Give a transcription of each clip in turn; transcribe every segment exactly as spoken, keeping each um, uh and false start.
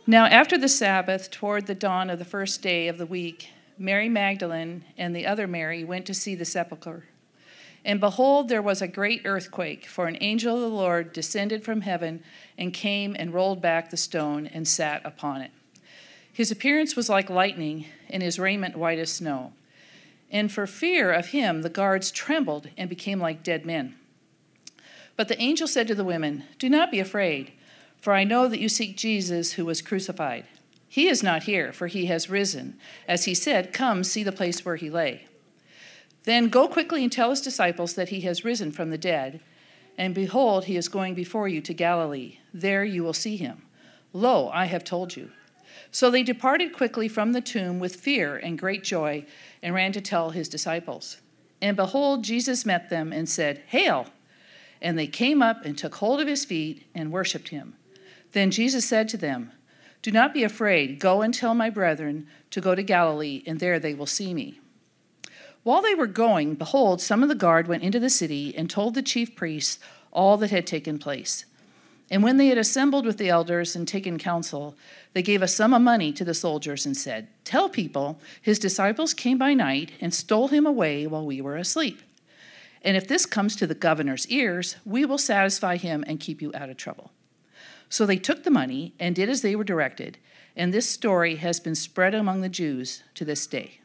Now after the Sabbath, toward the dawn of the first day of the week, Mary Magdalene and the other Mary went to see the sepulchre. And behold, there was a great earthquake, for an angel of the Lord descended from heaven and came and rolled back the stone and sat upon it. His appearance was like lightning, and his raiment white as snow. And for fear of him, the guards trembled and became like dead men. But the angel said to the women, "Do not be afraid, for I know that you seek Jesus who was crucified. He is not here, for he has risen. As he said, come see the place where he lay. Then go quickly and tell his disciples that he has risen from the dead. And behold, he is going before you to Galilee. There you will see him. Lo, I have told you." So they departed quickly from the tomb with fear and great joy and ran to tell his disciples. And behold, Jesus met them and said, "Hail!" And they came up and took hold of his feet and worshipped him. Then Jesus said to them, "Do not be afraid. Go and tell my brethren to go to Galilee, and there they will see me." While they were going, behold, some of the guard went into the city and told the chief priests all that had taken place. And when they had assembled with the elders and taken counsel, they gave a sum of money to the soldiers and said, "Tell people, his disciples came by night and stole him away while we were asleep. And if this comes to the governor's ears, we will satisfy him and keep you out of trouble." So they took the money and did as they were directed, and this story has been spread among the Jews to this day.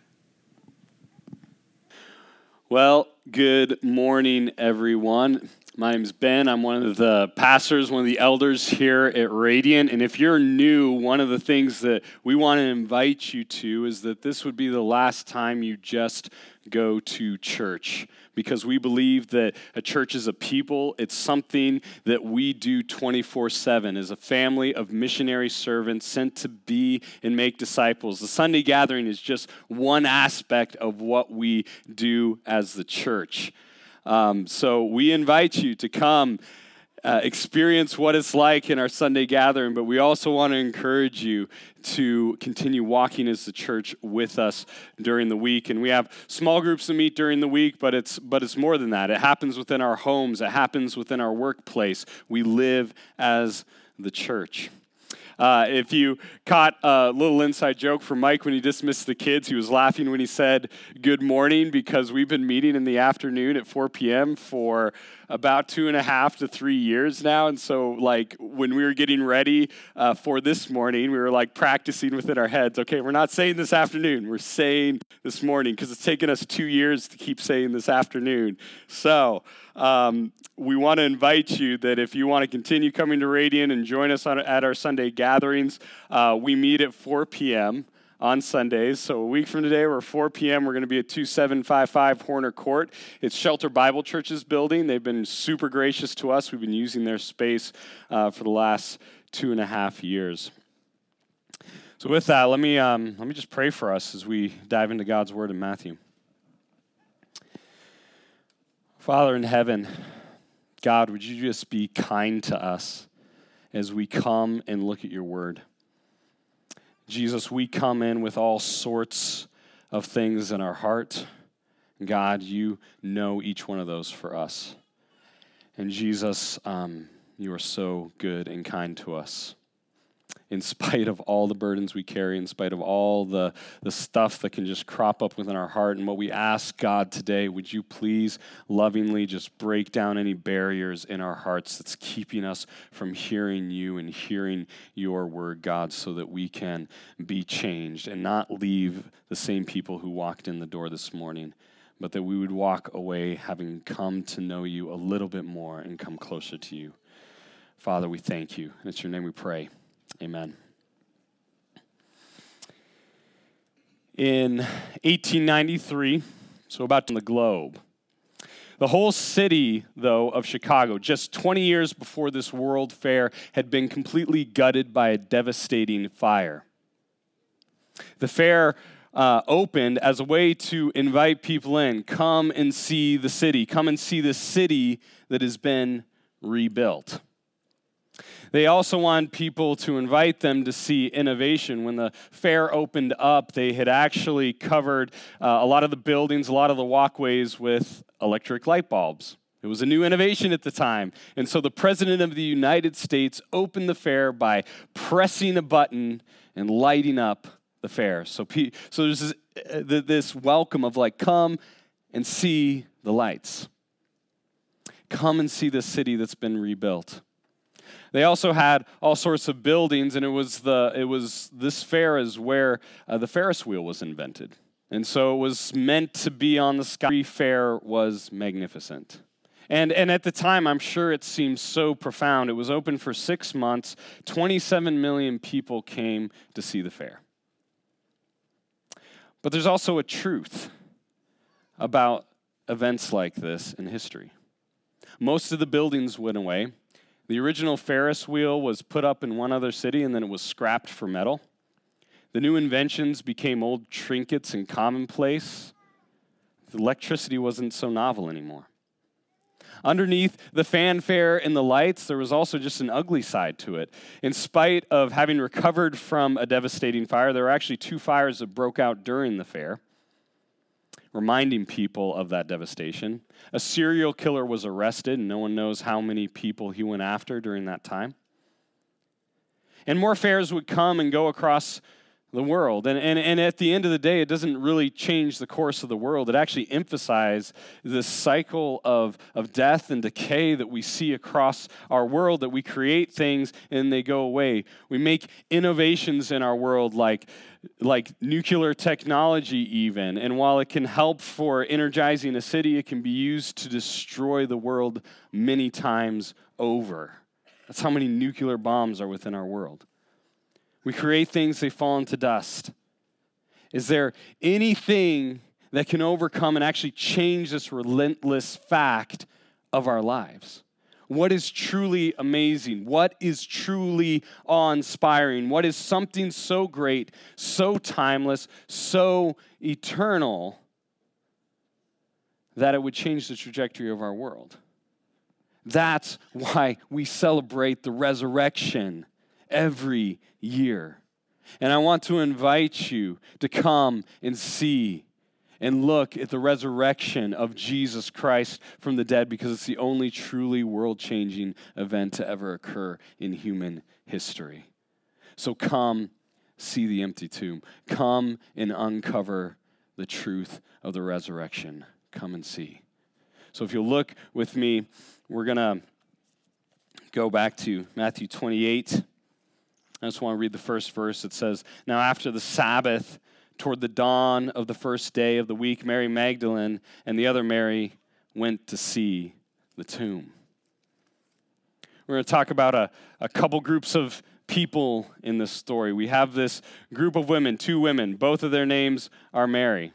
Well, good morning, everyone. My name's Ben. I'm one of the pastors, one of the elders here at Radiant. And if you're new, one of the things that we want to invite you to is that this would be the last time you just go to church, because we believe that a church is a people. It's something that we do twenty-four seven as a family of missionary servants sent to be and make disciples. The Sunday gathering is just one aspect of what we do as the church. Um, so we invite you to come uh, experience what it's like in our Sunday gathering, but we also want to encourage you to continue walking as the church with us during the week. And we have small groups that meet during the week, but it's but it's more than that. It happens within our homes. It happens within our workplace. We live as the church. Uh, if you caught a little inside joke from Mike when he dismissed the kids, he was laughing when he said good morning, because we've been meeting in the afternoon at four p.m. for about two and a half to three years now. And so like when we were getting ready uh, for this morning, we were like practicing within our heads. Okay, we're not saying this afternoon, we're saying this morning, because it's taken us two years to keep saying this afternoon. So um, we want to invite you that if you want to continue coming to Radiant and join us on, at our Sunday gatherings, uh, we meet at four p.m. on Sundays. So a week from today, we're four p.m. We're going to be at two seven five five Horner Court. It's Shelter Bible Church's building. They've been super gracious to us. We've been using their space uh, for the last two and a half years. So with that, let me um, let me just pray for us as we dive into God's Word in Matthew. Father in heaven, God, would you just be kind to us as we come and look at your Word? Jesus, we come in with all sorts of things in our heart. God, you know each one of those for us. And Jesus, um, you are so good and kind to us. In spite of all the burdens we carry, in spite of all the, the stuff that can just crop up within our heart, and what we ask, God, today, would you please lovingly just break down any barriers in our hearts that's keeping us from hearing you and hearing your word, God, so that we can be changed and not leave the same people who walked in the door this morning, but that we would walk away having come to know you a little bit more and come closer to you. Father, we thank you, and it's your name we pray. Amen. In eighteen ninety-three, so about in the globe, the whole city, though, of Chicago, just twenty years before this World Fair, had been completely gutted by a devastating fire. The fair uh, opened as a way to invite people in. Come and see the city. Come and see the city that has been rebuilt. They also wanted people to invite them to see innovation. When the fair opened up, they had actually covered uh, a lot of the buildings, a lot of the walkways with electric light bulbs. It was a new innovation at the time. And so the President of the United States opened the fair by pressing a button and lighting up the fair. So, so there's this, uh, this welcome of like, come and see the lights. Come and see the city that's been rebuilt. They also had all sorts of buildings, and it was the it was this fair is where uh, the Ferris wheel was invented. And so it was meant to be on the sky. Every fair was magnificent. And, and at the time, I'm sure it seemed so profound. It was open for six months. twenty-seven million people came to see the fair. But there's also a truth about events like this in history. Most of the buildings went away. The original Ferris wheel was put up in one other city, and then it was scrapped for metal. The new inventions became old trinkets and commonplace. The electricity wasn't so novel anymore. Underneath the fanfare and the lights, there was also just an ugly side to it. In spite of having recovered from a devastating fire, there were actually two fires that broke out during the fair, reminding people of that devastation. A serial killer was arrested, and no one knows how many people he went after during that time. And more fairs would come and go across the world. And, and, and at the end of the day, it doesn't really change the course of the world. It actually emphasizes this cycle of, of death and decay that we see across our world, that we create things and they go away. We make innovations in our world like, like nuclear technology even. And while it can help for energizing a city, it can be used to destroy the world many times over. That's how many nuclear bombs are within our world. We create things, they fall into dust. Is there anything that can overcome and actually change this relentless fact of our lives? What is truly amazing? What is truly awe-inspiring? What is something so great, so timeless, so eternal that it would change the trajectory of our world? That's why we celebrate the resurrection every year. And I want to invite you to come and see and look at the resurrection of Jesus Christ from the dead, because it's the only truly world-changing event to ever occur in human history. So come see the empty tomb. Come and uncover the truth of the resurrection. Come and see. So if you'll look with me, we're going to go back to Matthew twenty-eight. I just want to read the first verse. It says, "Now after the Sabbath, toward the dawn of the first day of the week, Mary Magdalene and the other Mary went to see the tomb." We're going to talk about a, a couple groups of people in this story. We have this group of women, two women. Both of their names are Mary.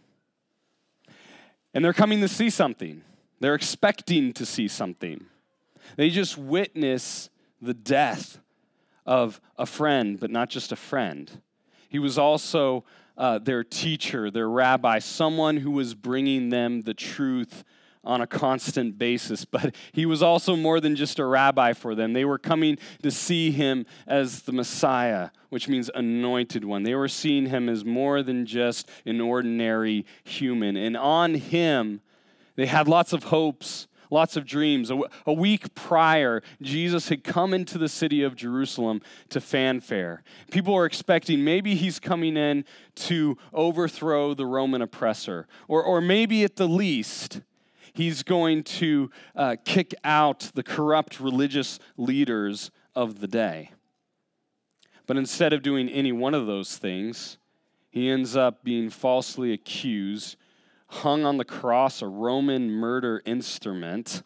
And they're coming to see something. They're expecting to see something. They just witness the death of a friend, but not just a friend. He was also uh, their teacher, their rabbi, someone who was bringing them the truth on a constant basis. But he was also more than just a rabbi for them. They were coming to see him as the Messiah, which means anointed one. They were seeing him as more than just an ordinary human. And on him, they had lots of hopes, lots of dreams. A, a week prior, Jesus had come into the city of Jerusalem to fanfare. People were expecting maybe he's coming in to overthrow the Roman oppressor, or, or maybe at the least, he's going to uh, kick out the corrupt religious leaders of the day. But instead of doing any one of those things, he ends up being falsely accused, hung on the cross, a Roman murder instrument,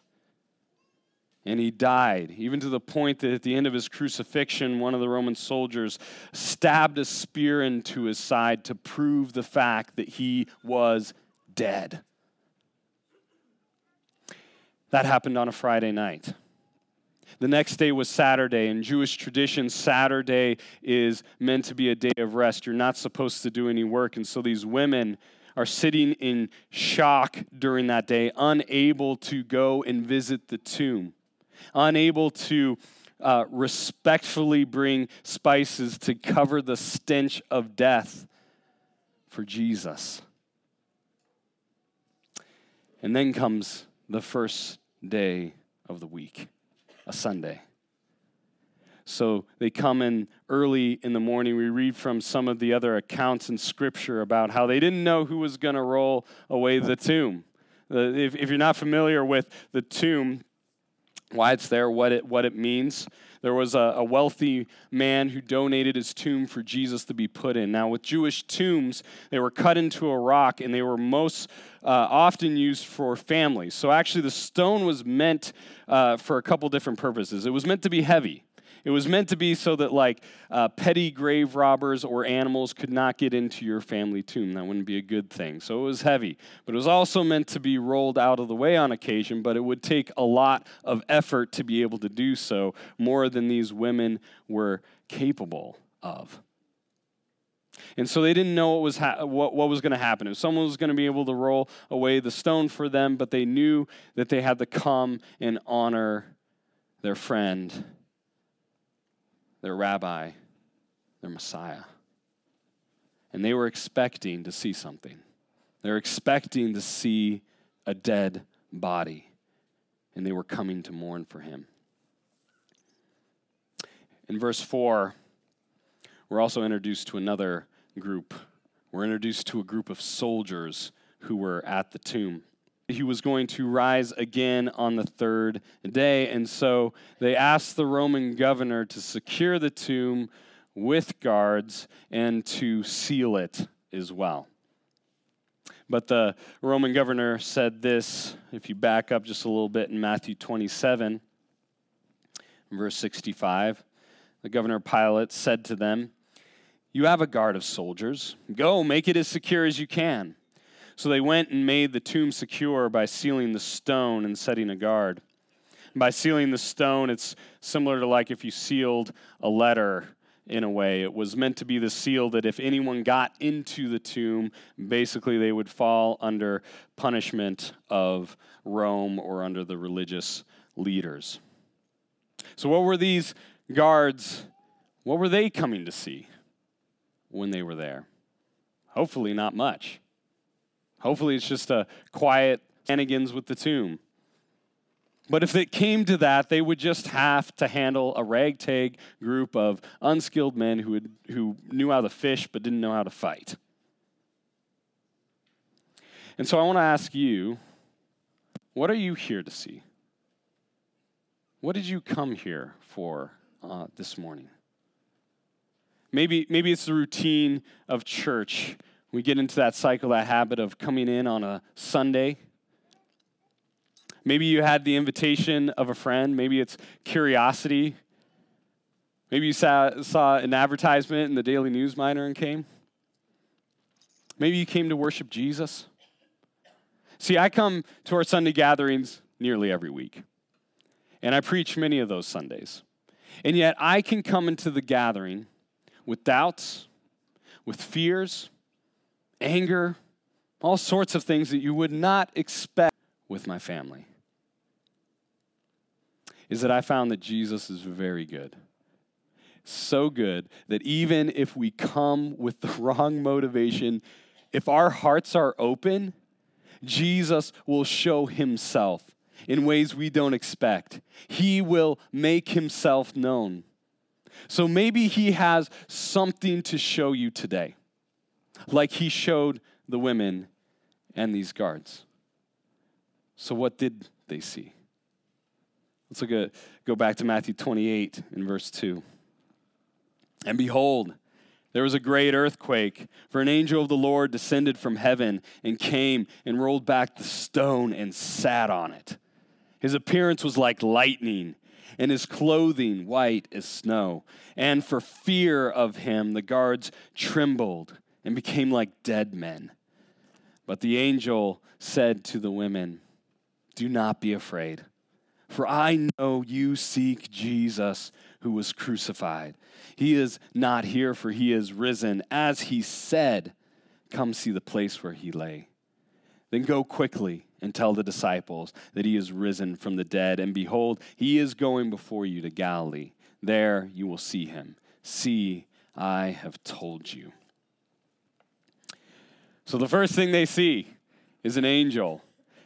and he died, even to the point that at the end of his crucifixion, one of the Roman soldiers stabbed a spear into his side to prove the fact that he was dead. That happened on a Friday night. The next day was Saturday. In Jewish tradition, Saturday is meant to be a day of rest. You're not supposed to do any work, and so these women are sitting in shock during that day, unable to go and visit the tomb, unable to uh, respectfully bring spices to cover the stench of death for Jesus. And then comes the first day of the week, a Sunday. So they come in early in the morning. We read from some of the other accounts in Scripture about how they didn't know who was going to roll away the tomb. Uh, if, if you're not familiar with the tomb, why it's there, what it what it means, there was a, a wealthy man who donated his tomb for Jesus to be put in. Now, with Jewish tombs, they were cut into a rock, and they were most uh, often used for families. So actually, the stone was meant uh, for a couple different purposes. It was meant to be heavy. It was meant to be so that, like, uh, petty grave robbers or animals could not get into your family tomb. That wouldn't be a good thing. So it was heavy. But it was also meant to be rolled out of the way on occasion, but it would take a lot of effort to be able to do so, more than these women were capable of. And so they didn't know what was ha- what, what was going to happen. If someone was going to be able to roll away the stone for them, but they knew that they had to come and honor their friend, their rabbi, their Messiah. And they were expecting to see something. They were expecting to see a dead body. And they were coming to mourn for him. In verse four, we're also introduced to another group. We're introduced to a group of soldiers who were at the tomb. He was going to rise again on the third day. And so they asked the Roman governor to secure the tomb with guards and to seal it as well. But the Roman governor said this, if you back up just a little bit in Matthew twenty-seven, verse sixty-five, the governor Pilate said to them, "You have a guard of soldiers. Go, make it as secure as you can." So they went and made the tomb secure by sealing the stone and setting a guard. And by sealing the stone, it's similar to like if you sealed a letter in a way. It was meant to be the seal that if anyone got into the tomb, basically they would fall under punishment of Rome or under the religious leaders. So what were these guards, what were they coming to see when they were there? Hopefully not much. Hopefully it's just a quiet shenanigans with the tomb. But if it came to that, they would just have to handle a ragtag group of unskilled men who would, who knew how to fish but didn't know how to fight. And so I want to ask you, what are you here to see? What did you come here for uh, this morning? Maybe, maybe it's the routine of church. We get into that cycle, that habit of coming in on a Sunday. Maybe you had the invitation of a friend. Maybe it's curiosity. Maybe you saw, saw an advertisement in the Daily News Miner and came. Maybe you came to worship Jesus. See, I come to our Sunday gatherings nearly every week. And I preach many of those Sundays. And yet I can come into the gathering with doubts, with fears, anger, all sorts of things that you would not expect with my family. Is that I found that Jesus is very good. So good that even if we come with the wrong motivation, if our hearts are open, Jesus will show himself in ways we don't expect. He will make himself known. So maybe he has something to show you today, like he showed the women and these guards. So what did they see? Let's look at, go back to Matthew twenty-eight in verse two. And behold, there was a great earthquake, for an angel of the Lord descended from heaven and came and rolled back the stone and sat on it. His appearance was like lightning, and his clothing white as snow. And for fear of him, the guards trembled and became like dead men. But the angel said to the women, "Do not be afraid, for I know you seek Jesus who was crucified. He is not here, for he is risen. As he said, come see the place where he lay. Then go quickly and tell the disciples that he is risen from the dead. And behold, he is going before you to Galilee. There you will see him. See, I have told you." So the first thing they see is an angel.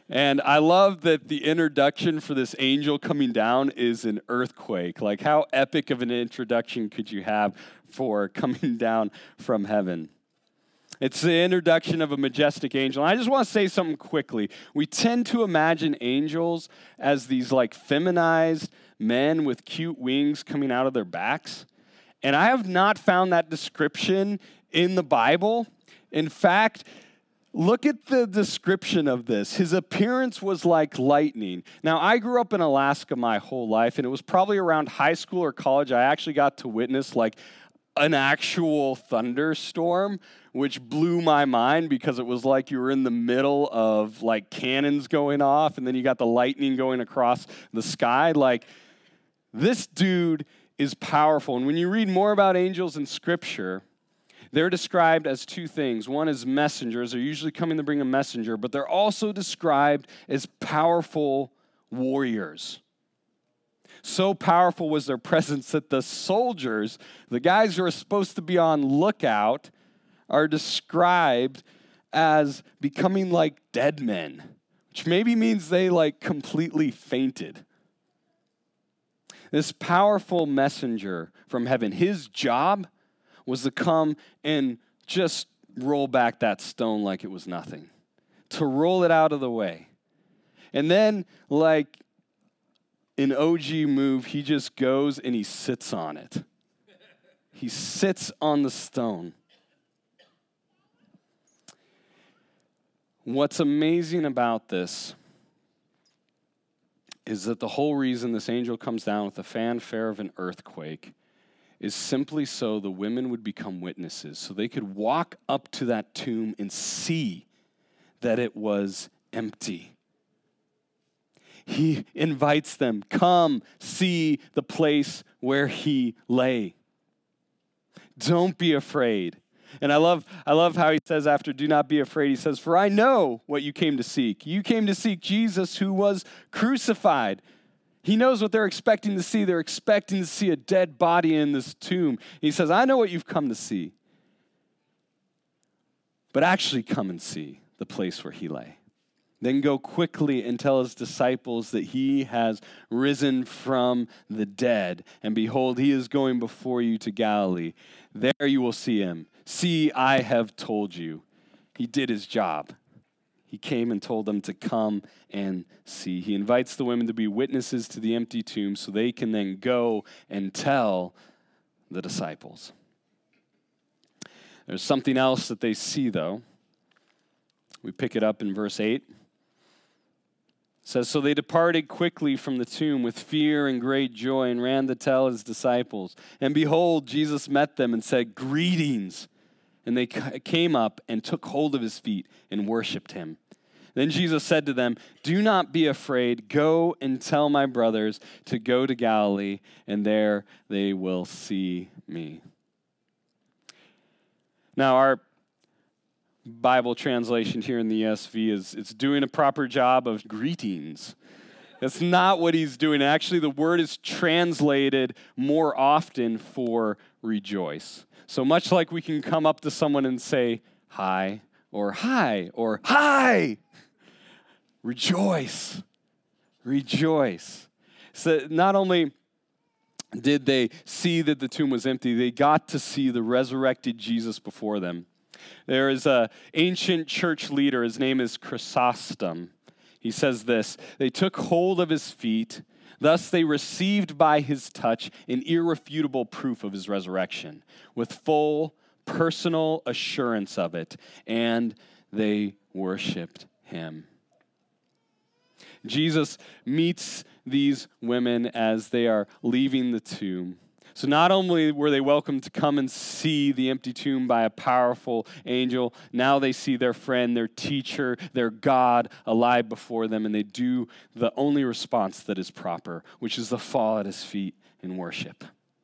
And I love that the introduction for this angel coming down is an earthquake. Like, how epic of an introduction could you have for coming down from heaven? It's the introduction of a majestic angel. And I just want to say something quickly. We tend to imagine angels as these like feminized men with cute wings coming out of their backs. And I have not found that description in the Bible. In fact, look at the description of this. His appearance was like lightning. Now, I grew up in Alaska my whole life, and it was probably around high school or college I actually got to witness like an actual thunderstorm, which blew my mind because it was like you were in the middle of like cannons going off, and then you got the lightning going across the sky. Like, this dude is powerful. And when you read more about angels in Scripture, they're described as two things. One is messengers. They're usually coming to bring a messenger, but they're also described as powerful warriors. So powerful was their presence that the soldiers, the guys who are supposed to be on lookout, are described as becoming like dead men, which maybe means they like completely fainted. This powerful messenger from heaven, his job was to come and just roll back that stone like it was nothing, to roll it out of the way. And then, like an O G move, he just goes and he sits on it. He sits on the stone. What's amazing about this is that the whole reason this angel comes down with the fanfare of an earthquake is simply so the women would become witnesses, so they could walk up to that tomb and see that it was empty. He invites them, come see the place where he lay. Don't be afraid. And I love, I love how he says after, do not be afraid, he says, for I know what you came to seek. You came to seek Jesus who was crucified. He knows what they're expecting to see. They're expecting to see a dead body in this tomb. He says, I know what you've come to see. But actually come and see the place where he lay. Then go quickly and tell his disciples that he has risen from the dead. And behold, he is going before you to Galilee. There you will see him. See, I have told you. He did his job. He came and told them to come and see. He invites the women to be witnesses to the empty tomb so they can then go and tell the disciples. There's something else that they see, though. We pick it up in verse eight. It says, so they departed quickly from the tomb with fear and great joy and ran to tell his disciples. And behold, Jesus met them and said, greetings. And they came up and took hold of his feet and worshiped him. Then Jesus said to them, do not be afraid. Go and tell my brothers to go to Galilee, and there they will see me. Now, our Bible translation here in the E S V is it's doing a proper job of greetings. That's not what he's doing. Actually, the word is translated more often for rejoice. So much like we can come up to someone and say, hi, or hi, or hi, rejoice, rejoice. So not only did they see that the tomb was empty, they got to see the resurrected Jesus before them. There is an ancient church leader, his name is Chrysostom. He says this, they took hold of his feet, thus they received by his touch an irrefutable proof of his resurrection, with full personal assurance of it, and they worshiped him. Jesus meets these women as they are leaving the tomb. So not only were they welcome to come and see the empty tomb by a powerful angel, now they see their friend, their teacher, their God alive before them, and they do the only response that is proper, which is to fall at his feet in worship.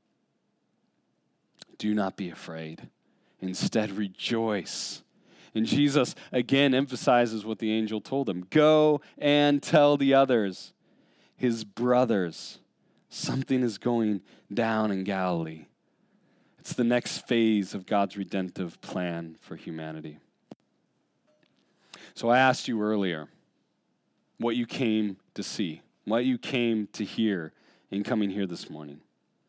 Do not be afraid. Instead, rejoice. And Jesus again emphasizes what the angel told him. Go and tell the others, his brothers, something is going down in Galilee. It's the next phase of God's redemptive plan for humanity. So I asked you earlier, what you came to see, what you came to hear in coming here this morning.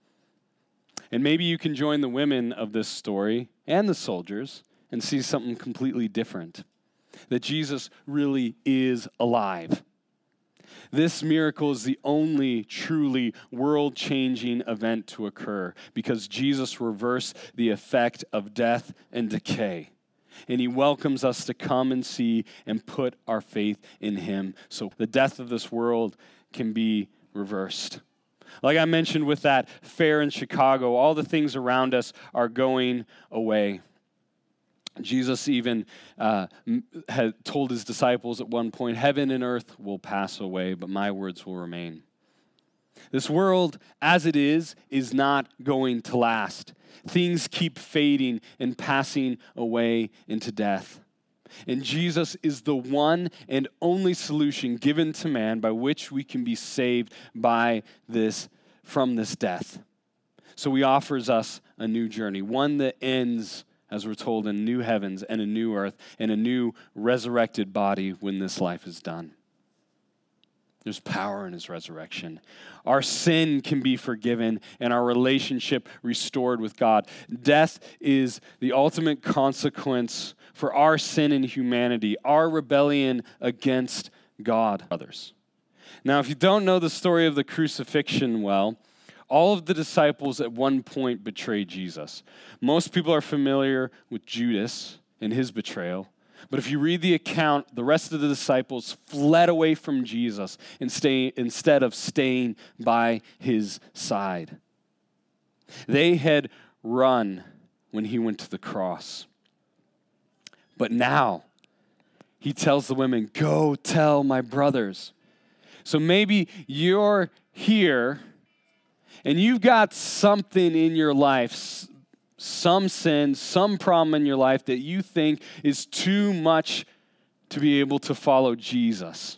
And maybe you can join the women of this story and the soldiers and see something completely different, that Jesus really is alive. This miracle is the only truly world-changing event to occur because Jesus reversed the effect of death and decay. And he welcomes us to come and see and put our faith in him so the death of this world can be reversed. Like I mentioned with that fair in Chicago, all the things around us are going away. Jesus even uh, had told his disciples at one point, heaven and earth will pass away, but my words will remain. This world, as it is, is not going to last. Things keep fading and passing away into death. And Jesus is the one and only solution given to man by which we can be saved by this, from this death. So he offers us a new journey, one that ends, as we're told, in new heavens and a new earth and a new resurrected body when this life is done. There's power in his resurrection. Our sin can be forgiven and our relationship restored with God. Death is the ultimate consequence for our sin in humanity, our rebellion against God. Others. Now, if you don't know the story of the crucifixion well, all of the disciples at one point betrayed Jesus. Most people are familiar with Judas and his betrayal. But if you read the account, the rest of the disciples fled away from Jesus and stay, instead of staying by his side. They had run when he went to the cross. But now, he tells the women, go tell my brothers. So maybe you're here and you've got something in your life, some sin, some problem in your life that you think is too much to be able to follow Jesus.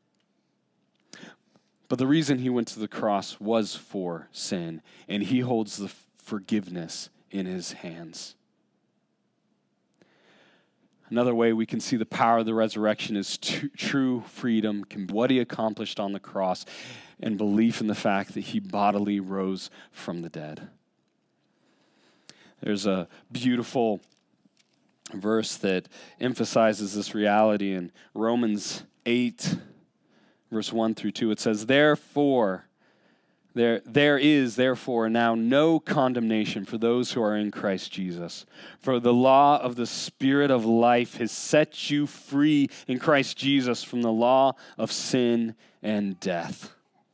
But the reason he went to the cross was for sin, and he holds the forgiveness in his hands. Another way we can see the power of the resurrection is t- true freedom, what he accomplished on the cross, and belief in the fact that he bodily rose from the dead. There's a beautiful verse that emphasizes this reality in Romans eight, verse one through two. It says, Therefore, there, there is therefore now no condemnation for those who are in Christ Jesus. For the law of the Spirit of life has set you free in Christ Jesus from the law of sin and death.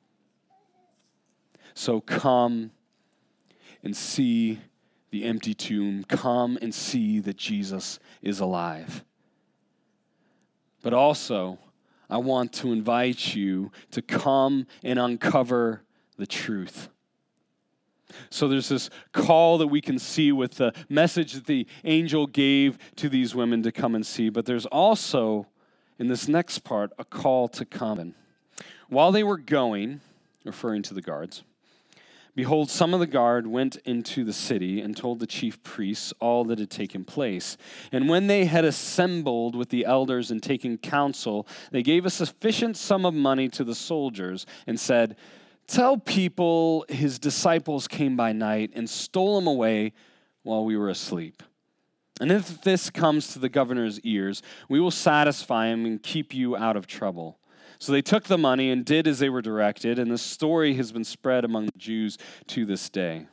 So come and see the empty tomb. Come and see that Jesus is alive. But also, I want to invite you to come and uncover the truth. So there's this call that we can see with the message that the angel gave to these women to come and see, but there's also, in this next part, a call to come. While they were going, referring to the guards, behold, some of the guard went into the city and told the chief priests all that had taken place. And when they had assembled with the elders and taken counsel, they gave a sufficient sum of money to the soldiers and said, Tell people his disciples came by night and stole him away while we were asleep. And if this comes to the governor's ears, we will satisfy him and keep you out of trouble. So they took the money and did as they were directed, and the story has been spread among the Jews to this day.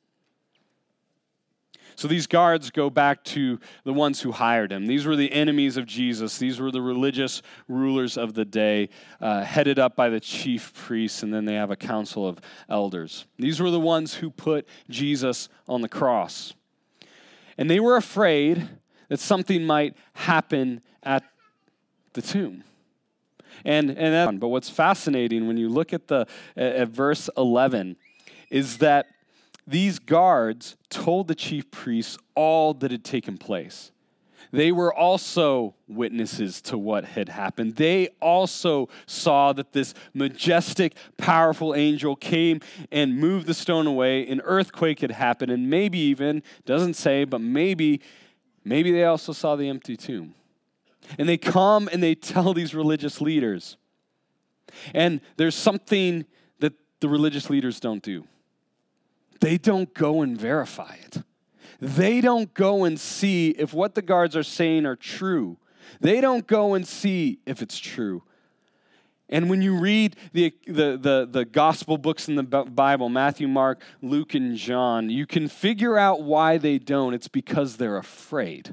So these guards go back to the ones who hired him. These were the enemies of Jesus. These were the religious rulers of the day, uh, headed up by the chief priests, and then they have a council of elders. These were the ones who put Jesus on the cross. And they were afraid that something might happen at the tomb. And and that, but what's fascinating when you look at the at verse eleven is that these guards told the chief priests all that had taken place. They were also witnesses to what had happened. They also saw that this majestic, powerful angel came and moved the stone away. An earthquake had happened, and maybe even, doesn't say, but maybe, maybe they also saw the empty tomb. And they come and they tell these religious leaders, And there's something that the religious leaders don't do. They don't go and verify it. They don't go and see if what the guards are saying are true. They don't go and see if it's true. And when you read the, the, the, the gospel books in the Bible, Matthew, Mark, Luke, and John, you can figure out why they don't. It's because they're afraid.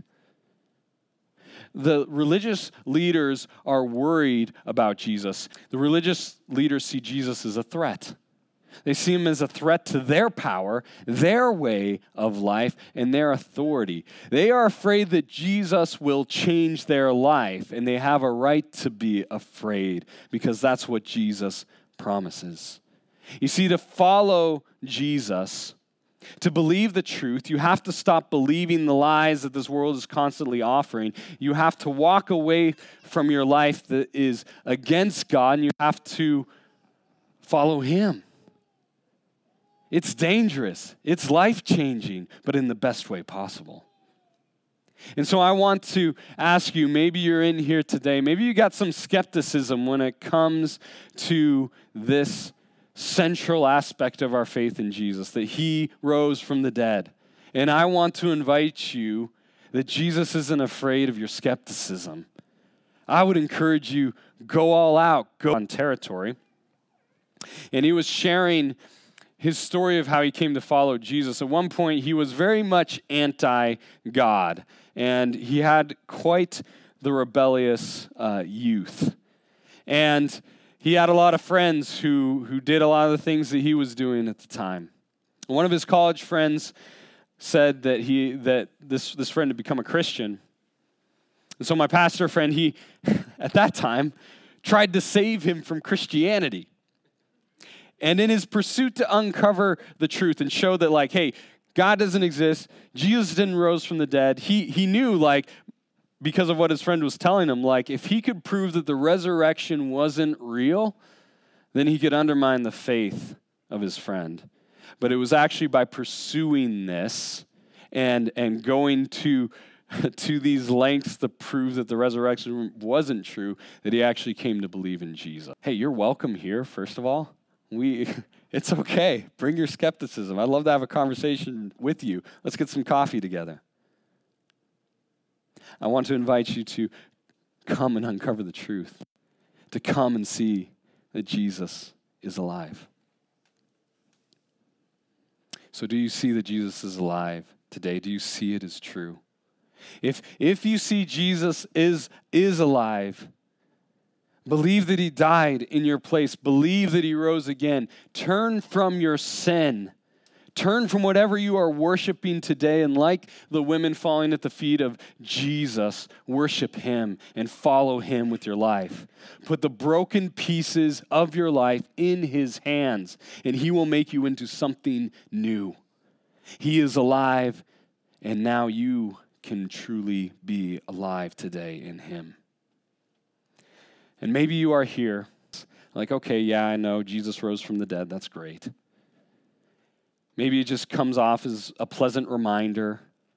The religious leaders are worried about Jesus. The religious leaders see Jesus as a threat. They see him as a threat to their power, their way of life, and their authority. They are afraid that Jesus will change their life, and they have a right to be afraid because that's what Jesus promises. You see, to follow Jesus, to believe the truth, you have to stop believing the lies that this world is constantly offering. You have to walk away from your life that is against God, and you have to follow him. It's dangerous. It's life-changing, but in the best way possible. And so I want to ask you, maybe you're in here today, maybe you got some skepticism when it comes to this central aspect of our faith in Jesus, that he rose from the dead. And I want to invite you that Jesus isn't afraid of your skepticism. I would encourage you, go all out, go on territory. And he was sharing his story of how he came to follow Jesus. At one point, he was very much anti-God, and he had quite the rebellious uh, youth. And he had a lot of friends who, who did a lot of the things that he was doing at the time. One of his college friends said that he that this, this friend had become a Christian. And so my pastor friend, he, at that time, tried to save him from Christianity. And in his pursuit to uncover the truth and show that, like, hey, God doesn't exist, Jesus didn't rise from the dead, he, he knew, like, because of what his friend was telling him, like, if he could prove that the resurrection wasn't real, then he could undermine the faith of his friend. But it was actually by pursuing this and, and going to, to these lengths to prove that the resurrection wasn't true that he actually came to believe in Jesus. Hey, you're welcome here, first of all. We, it's okay. Bring your skepticism. I'd love to have a conversation with you. Let's get some coffee together. I want to invite you to come and uncover the truth, to come and see that Jesus is alive. So do you see that Jesus is alive today? Do you see it as true? If, if you see Jesus is, is alive, believe that he died in your place. Believe that he rose again. Turn from your sin. Turn from whatever you are worshiping today, and like the women falling at the feet of Jesus, worship him and follow him with your life. Put the broken pieces of your life in his hands, and he will make you into something new. He is alive, and now you can truly be alive today in him. And maybe you are here, like, okay, yeah, I know Jesus rose from the dead. That's great. Maybe it just comes off as a pleasant reminder,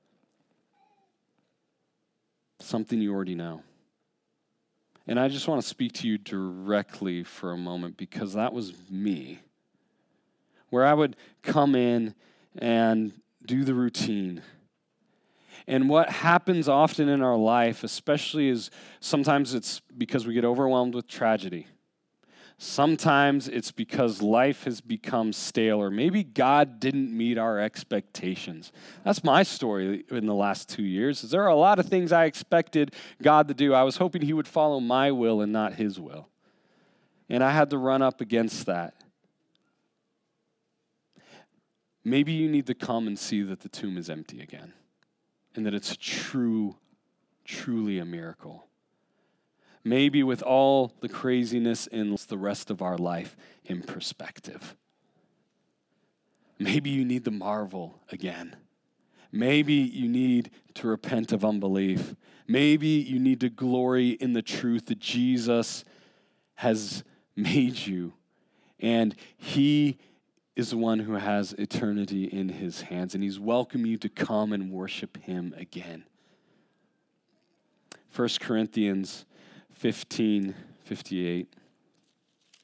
something you already know. And I just want to speak to you directly for a moment, because that was me, where I would come in and do the routine. And what happens often in our life, especially, is sometimes it's because we get overwhelmed with tragedy. Sometimes it's because life has become stale, or maybe God didn't meet our expectations. That's my story in the last two years. Is there are a lot of things I expected God to do. I was hoping he would follow my will and not his will. And I had to run up against that. Maybe you need to come and see that the tomb is empty again, and that it's true, truly a miracle. Maybe with all the craziness in the rest of our life in perspective. Maybe you need to marvel again. Maybe you need to repent of unbelief. Maybe you need to glory in the truth that Jesus has made you, and he is the one who has eternity in his hands, and he's welcoming you to come and worship him again. First Corinthians fifteen fifty-eight.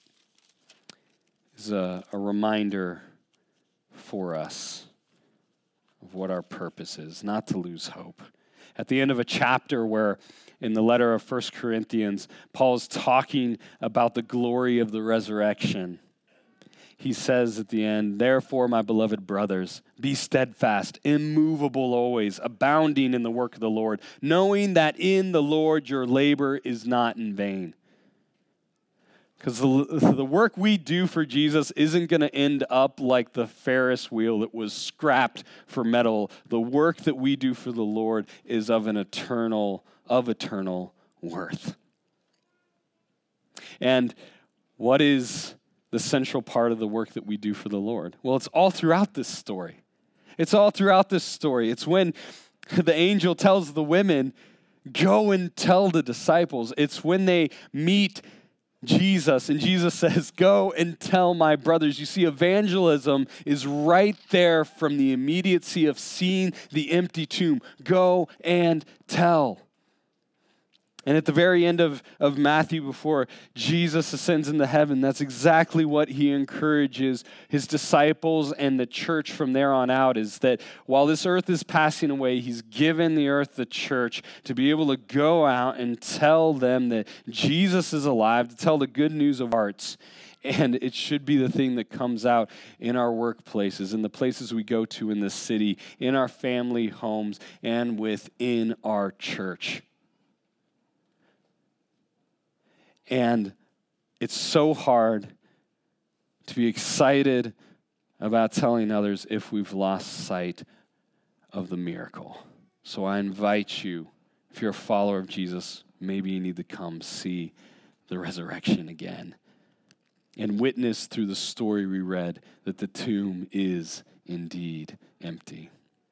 is a, a reminder for us of what our purpose is, not to lose hope. At the end of a chapter where in the letter of First Corinthians, Paul's talking about the glory of the resurrection. He says at the end, "Therefore, my beloved brothers, be steadfast, immovable always, abounding in the work of the Lord, knowing that in the Lord your labor is not in vain." Because the, the work we do for Jesus isn't going to end up like the Ferris wheel that was scrapped for metal. The work that we do for the Lord is of an eternal, of eternal worth. And what is the central part of the work that we do for the Lord? Well, it's all throughout this story. It's all throughout this story. It's when the angel tells the women, "Go and tell the disciples." It's when they meet Jesus, and Jesus says, "Go and tell my brothers." You see, evangelism is right there from the immediacy of seeing the empty tomb. Go and tell. And at the very end of, of Matthew, before Jesus ascends into heaven, that's exactly what he encourages his disciples and the church from there on out, is that while this earth is passing away, he's given the earth, the church, to be able to go out and tell them that Jesus is alive, to tell the good news of hearts. And it should be the thing that comes out in our workplaces, in the places we go to in the city, in our family homes, and within our church. And it's so hard to be excited about telling others if we've lost sight of the miracle. So I invite you, if you're a follower of Jesus, maybe you need to come see the resurrection again and witness through the story we read that the tomb is indeed empty.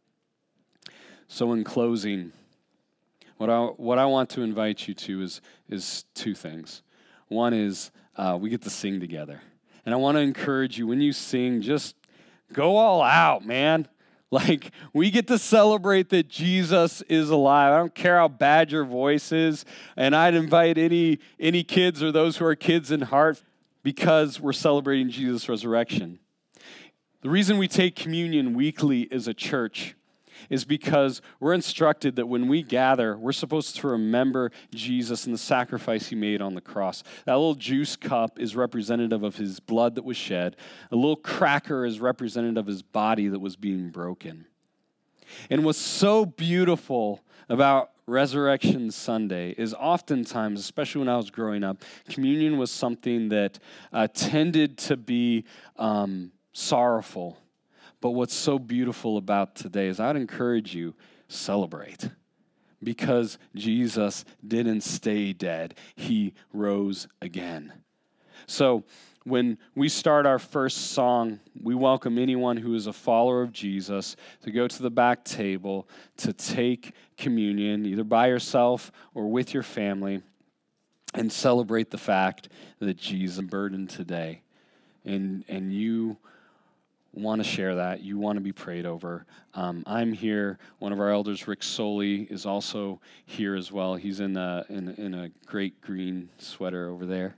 So in closing, what I, what I want to invite you to is, is two things. One is uh, we get to sing together. And I want to encourage you, when you sing, just go all out, man. Like, we get to celebrate that Jesus is alive. I don't care how bad your voice is. And I'd invite any, any kids or those who are kids in heart, because we're celebrating Jesus' resurrection. The reason we take communion weekly as a church is because we're instructed that when we gather, we're supposed to remember Jesus and the sacrifice he made on the cross. That little juice cup is representative of his blood that was shed. A little cracker is representative of his body that was being broken. And what's so beautiful about Resurrection Sunday is oftentimes, especially when I was growing up, communion was something that uh, tended to be um, sorrowful. But what's so beautiful about today is I'd encourage you, celebrate. Because Jesus didn't stay dead. He rose again. So when we start our first song, we welcome anyone who is a follower of Jesus to go to the back table to take communion, either by yourself or with your family, and celebrate the fact that Jesus is burdened today. And, and you want to share that, you want to be prayed over. Um, I'm here. One of our elders, Rick Soley, is also here as well. He's in a, in, in a great green sweater over there.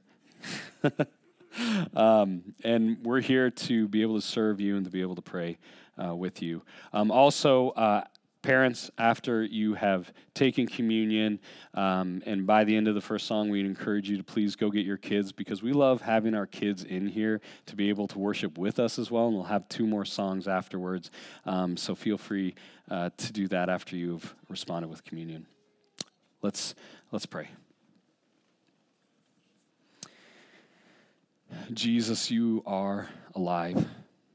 um, and we're here to be able to serve you and to be able to pray uh, with you. Um, also, uh, parents, after you have taken communion, um, and by the end of the first song, we'd encourage you to please go get your kids, because we love having our kids in here to be able to worship with us as well, and we'll have two more songs afterwards. Um, so feel free uh, to do that after you've responded with communion. Let's let's pray. Jesus, you are alive.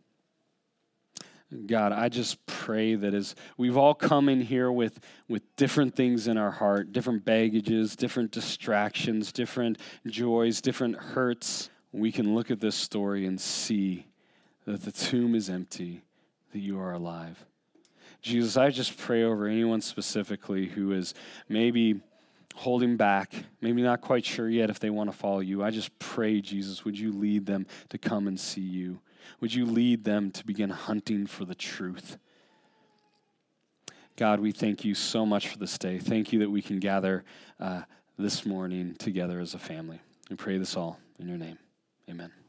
God, I just pray that as we've all come in here with, with different things in our heart, different baggages, different distractions, different joys, different hurts, we can look at this story and see that the tomb is empty, that you are alive. Jesus, I just pray over anyone specifically who is maybe holding back, maybe not quite sure yet if they want to follow you. I just pray, Jesus, would you lead them to come and see you? Would you lead them to begin hunting for the truth? God, we thank you so much for this day. Thank you that we can gather uh, this morning together as a family. We pray this all in your name. Amen.